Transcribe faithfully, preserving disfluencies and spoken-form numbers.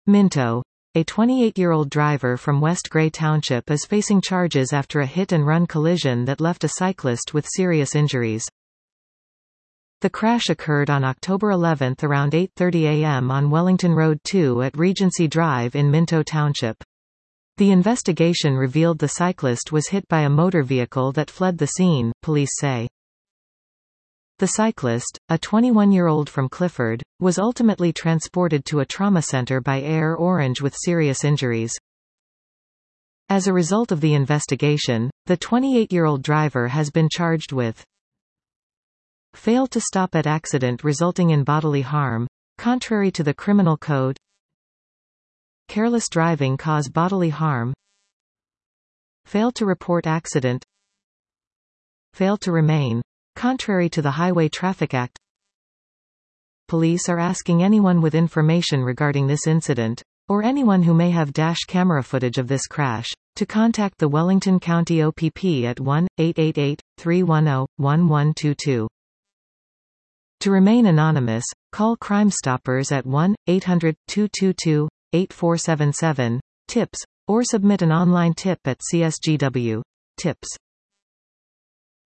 Minto. A twenty-eight-year-old driver from West Gray Township is facing charges after a hit-and-run collision that left a cyclist with serious injuries. The crash occurred on October eleventh around eight thirty a m on Wellington Road two at Regency Drive in Minto Township. The investigation revealed the cyclist was hit by a motor vehicle that fled the scene, police say. The cyclist, a twenty-one-year-old from Clifford, was ultimately transported to a trauma center by Air Orange with serious injuries. As a result of the investigation, the twenty-eight-year-old driver has been charged with failed to stop at accident resulting in bodily harm, contrary to the criminal code, careless driving cause bodily harm, failed to report accident, failed to remain, contrary to the Highway Traffic Act. Police are asking anyone with information regarding this incident, or anyone who may have dash camera footage of this crash, to contact the Wellington County O P P at one eight eight eight, three one zero, one one two two. To remain anonymous, call Crime Stoppers at one eight hundred, two two two, eight four seven seven, TIPS, or submit an online tip at C S G W. Tips.